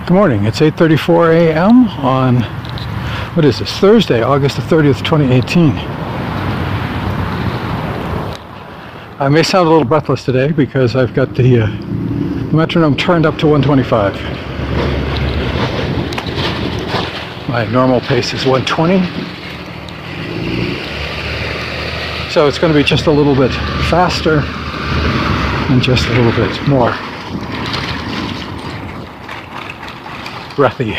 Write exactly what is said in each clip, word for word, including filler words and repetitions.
Good morning. It's eight thirty-four a m on, what is this, Thursday, August the thirtieth, twenty eighteen. I may sound a little breathless today because I've got the, uh, the metronome turned up to one twenty-five. My normal pace is one twenty. So it's going to be just a little bit faster and just a little bit more breathy.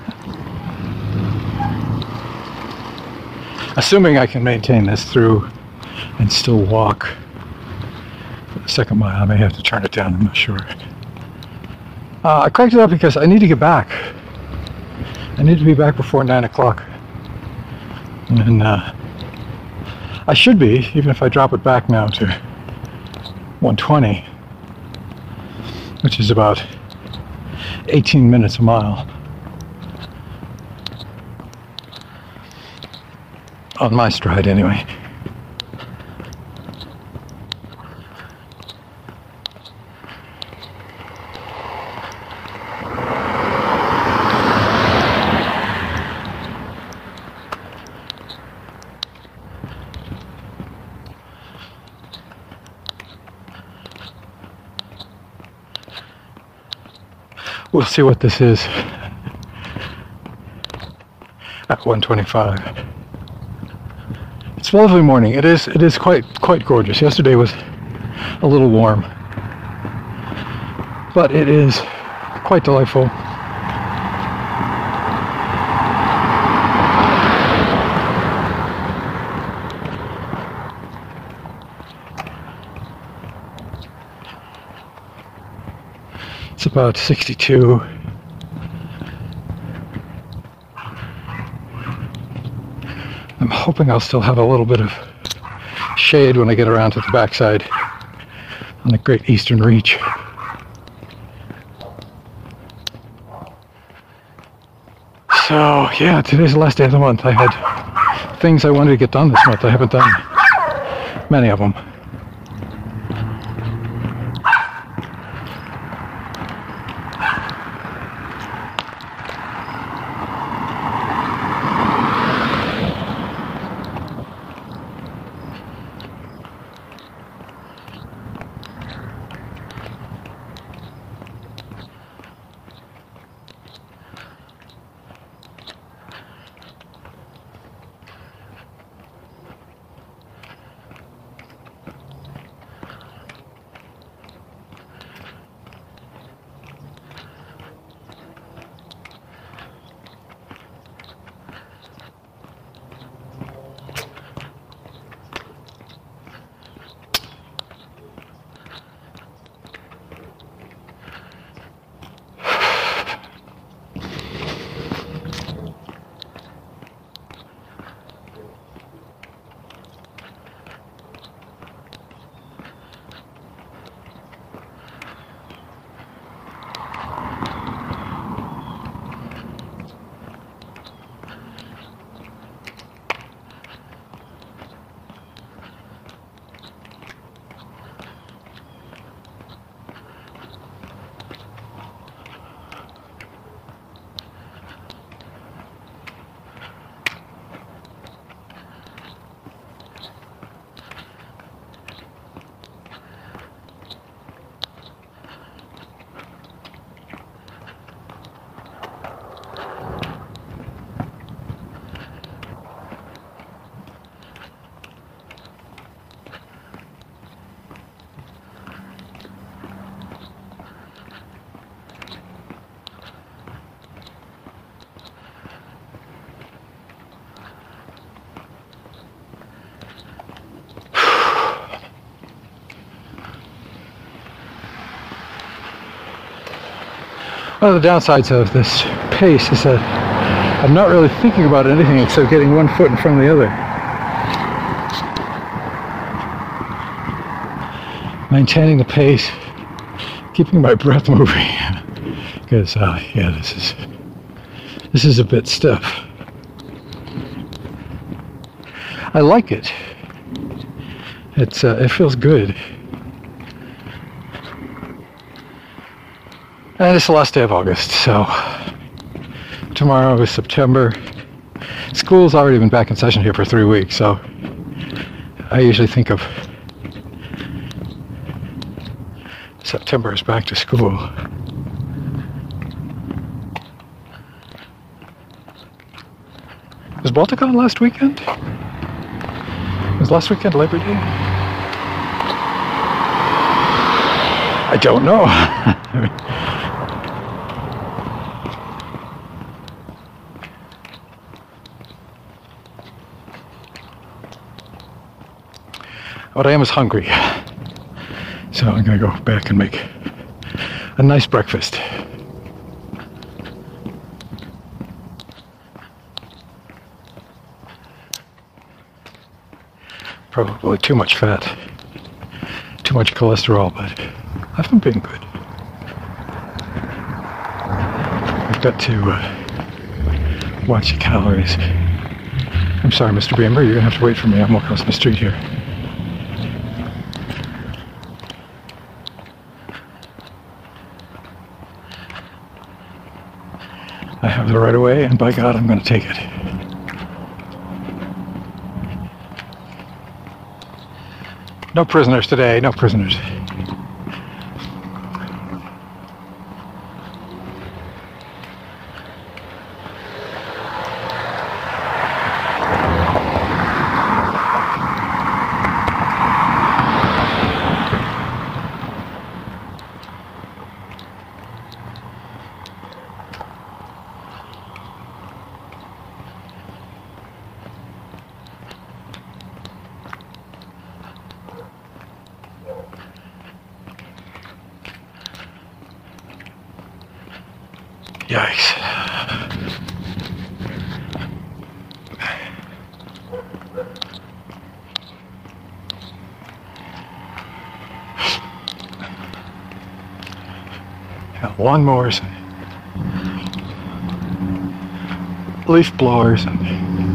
Assuming I can maintain this through and still walk for the second mile. I may have to turn it down, I'm not sure. Uh, I cranked it up because I need to get back. I need to be back before nine o'clock. And uh, I should be, even if I drop it back now to one twenty, which is about eighteen minutes a mile on my stride anyway. We'll see what this is at one twenty-five. It's a lovely morning. It is. It is quite quite gorgeous. Yesterday was a little warm, but it is quite delightful. It's about sixty-two. I'm hoping I'll still have a little bit of shade when I get around to the backside on the Great Eastern Reach. So yeah, today's the last day of the month. I had things I wanted to get done this month. I haven't done many of them. One of the downsides of this pace is that I'm not really thinking about anything except getting one foot in front of the other. Maintaining the pace, keeping my breath moving, because uh, yeah, this is this is a bit stiff. I like it. It's uh, it feels good. And it's the last day of August, so tomorrow is September. School's already been back in session here for three weeks, so I usually think of September as back to school. Was Balticon last weekend? Was last weekend Labor Day? I don't know. What I am is hungry. So I'm going to go back and make a nice breakfast. Probably too much fat, too much cholesterol, but I've been being good. I've got to uh, watch the calories. I'm sorry, Mister Beamer, you're going to have to wait for me. I'm walking across the street here. I have the right of way, and by God, I'm going to take it. No prisoners today, no prisoners. Yikes. Yeah, lawnmowers, and leaf blowers, and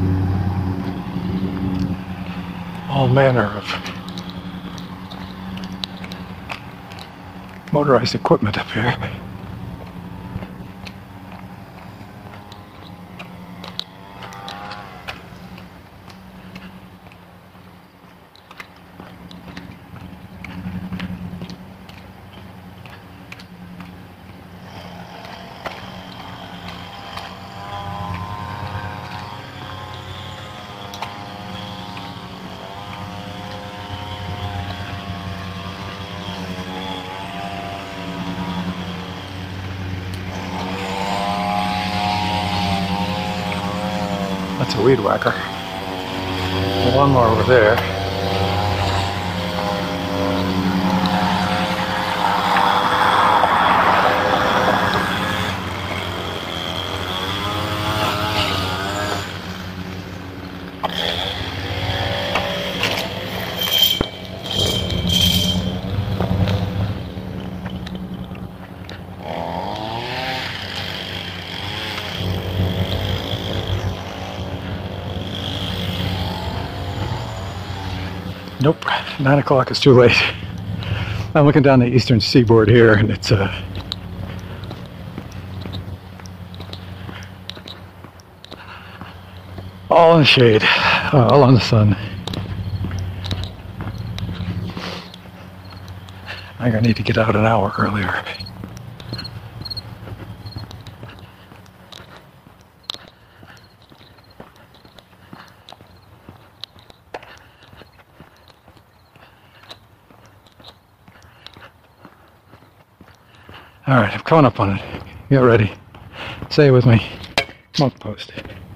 all manner of motorized equipment up here. That's a weed whacker. One more over there. Nope, nine o'clock is too late. I'm looking down the eastern seaboard here, and it's uh, all in the shade, uh, all on the sun. I think I need to get out an hour earlier. All right, I'm coming up on it. Get ready. Say it with me. Smoke post.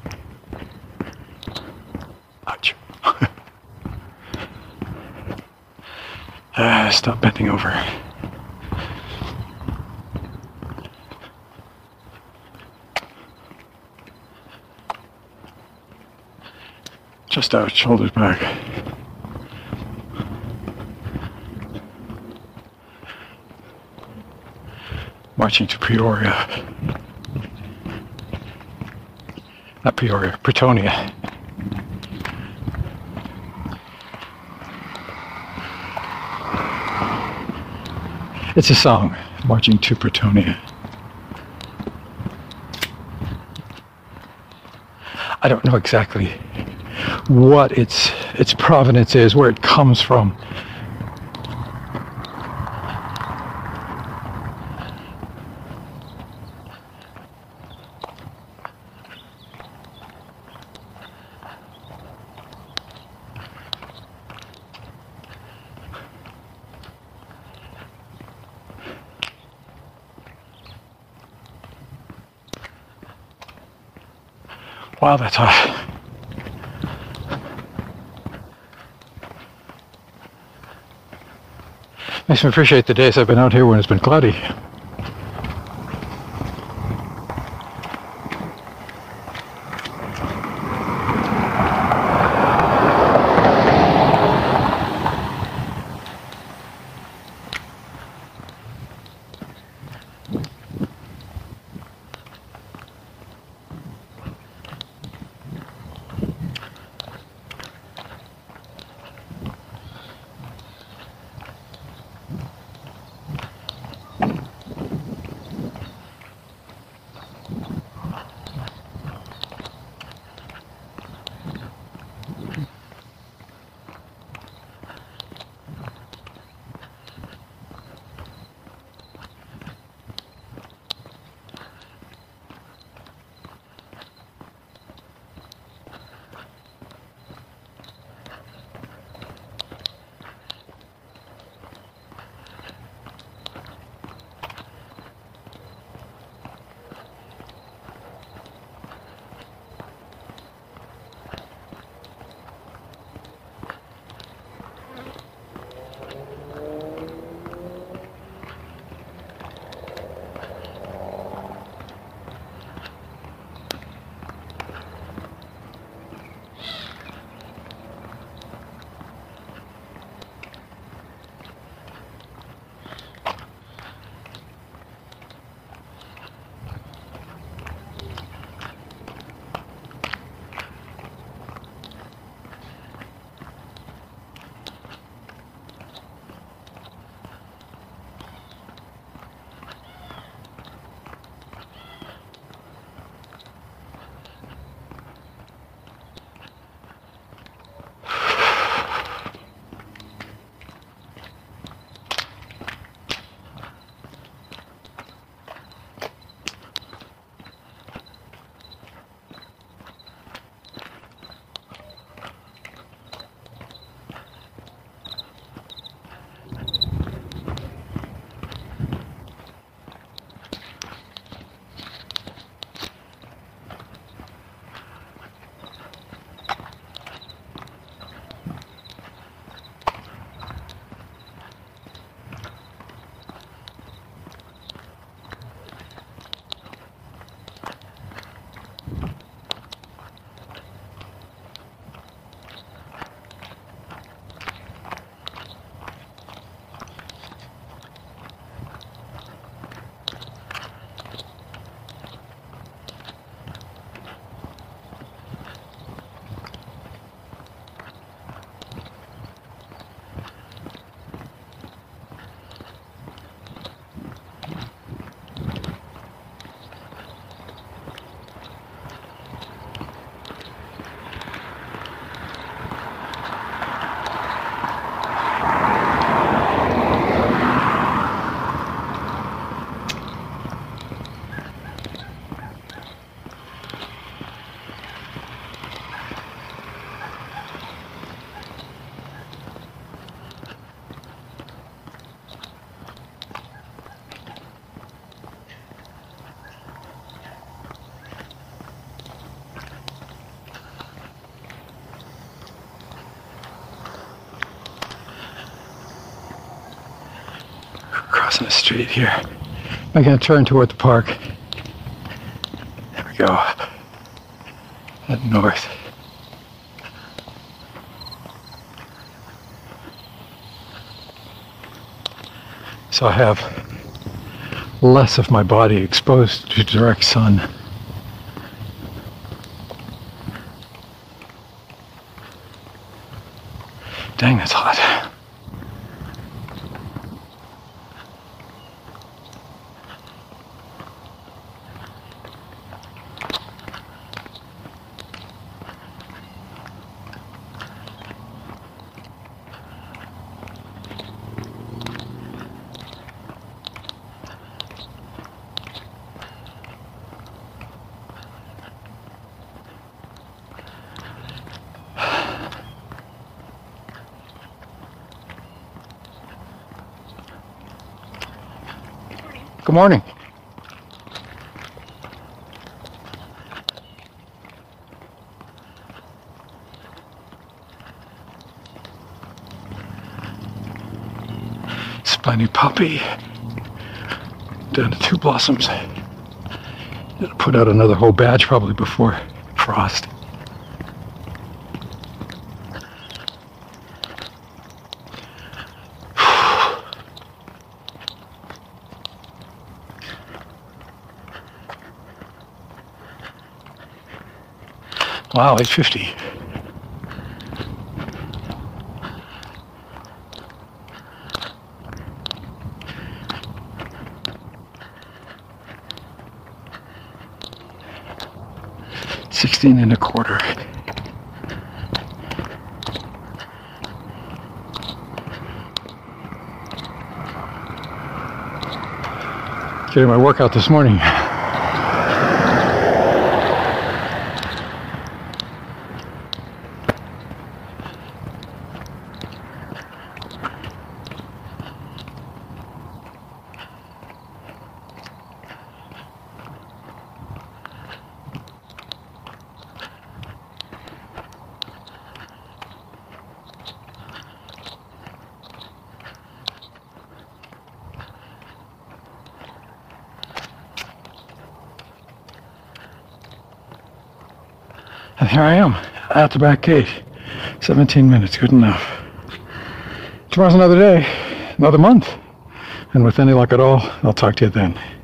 Ouch. uh, stop bending over. Just out, shoulders back. Marching to Peoria. Not Peoria, Pretonia. It's a song marching to Pretonia. I don't know exactly what its its provenance is, where it comes from. Wow, that's hot. Makes me appreciate the days I've been out here when it's been cloudy. Crossing the street here. I'm going to turn toward the park. There we go. Head north. So I have less of my body exposed to direct sun. Dang, that's hot. Good morning. Spiny puppy. Down to two blossoms. It'll put out another whole batch probably before frost. Wow, eight fifty. Sixteen and a quarter. Getting my workout this morning. And here I am, at the back gate. seventeen minutes, good enough. Tomorrow's another day, another month. And with any luck at all, I'll talk to you then.